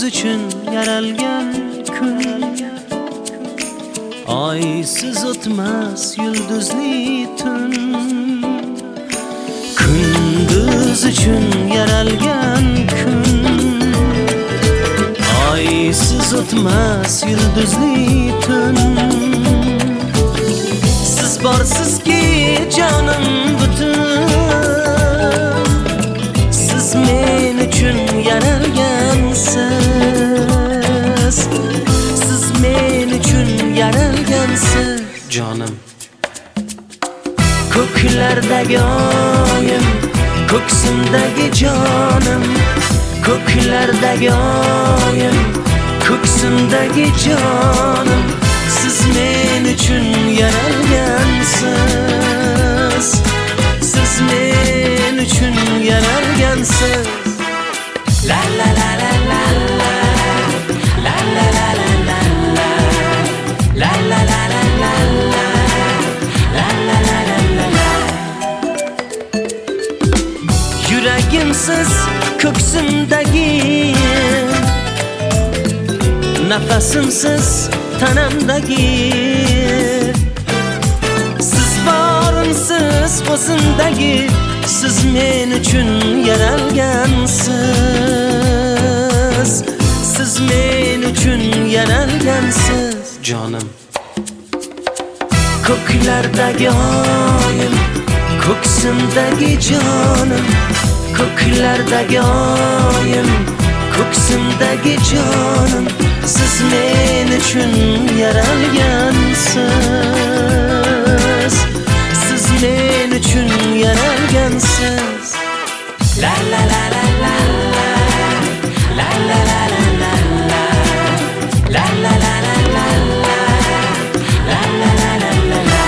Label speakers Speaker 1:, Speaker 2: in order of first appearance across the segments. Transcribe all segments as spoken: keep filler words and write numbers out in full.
Speaker 1: uchun yaralgan kun, oysiz o'tmas yulduzli tun. Kunduz uchun yaralgan kun, oysiz o'tmas yulduzli tun. Siz borsizki jonim butun, siz men uchun yaralgansiz, siz men uchun yaralgansiz jonim. Ko'klardagi oyim, ko'ksimdagi jonim, ko'klardagi oyim, ko'ksimdagi jonim. Siz men uchun yaralgansiz, siz men uchun yaralgansiz. La la la la la la, la la la la la la, la la la la la la, la la la la la la. Yuragimsiz ko'ksimdagi, nafasimsiz tanamdagi, siz borimsiz o'zimdagi, siz men uchun yaralgansiz, siz men uchun yaralgansiz jonim. Ko'klardagi oyim, ko'ksimdagi jonim, ko'klardagi oyim, ko'ksimdagi jonim. Siz men uchun yaralgansiz, siz men uchun yaralgansiz. La la la la la la, la la la la la la, la la la la la la, la la la la la la.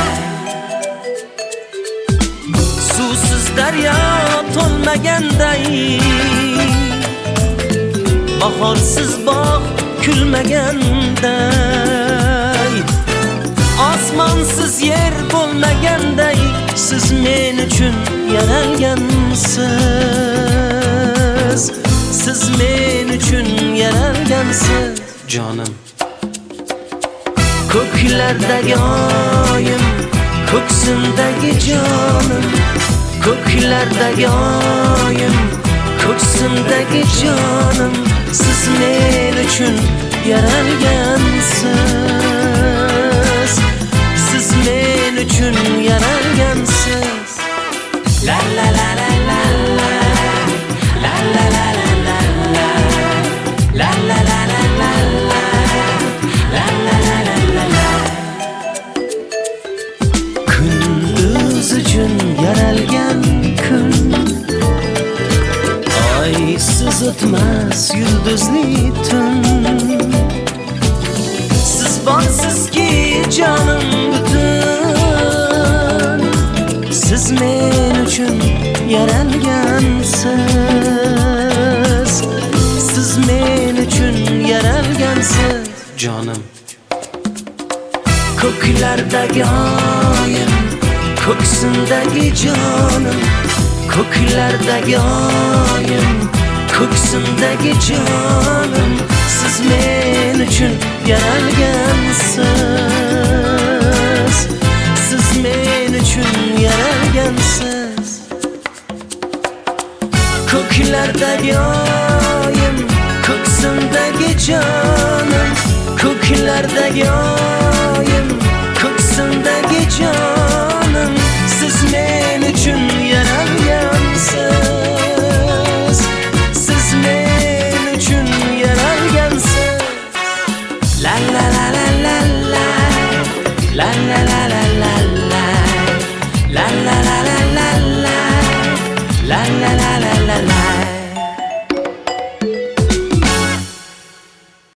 Speaker 1: Suvsiz daryo to'lmaganday, bahorsiz bog' kulmaganday, osmonsiz yer bo'lmaganday, siz men uchun yaralgansiz, siz men uchun yaralgansiz jonim. Ko'klardagi oyim, ko'ksimdagi jonim, ko'klardagi oyim, ko'ksimdagi jonim. Siz men uchun yaralgansiz, siz men uchun yaralgansiz. La la la la la la, la la la la la la, la la la la la la, la la la la la la. Kunduz uchun yaralgan kun, oysiz o'tmas yulduzli tun. Siz borsizki jonim butun, siz men uchun yaralgansiz, siz men uchun yaralgansiz jonim. Ko'klardagi oyim, ko'ksimdagi jonim, ko'klardagi oyim, ko'ksimdagi jonim. Siz men uchun yaralgansiz, siz men uchun yaralgansiz. Ko'klardagi oyim, ko'ksimdagi jonim, ko'klardagi oyim,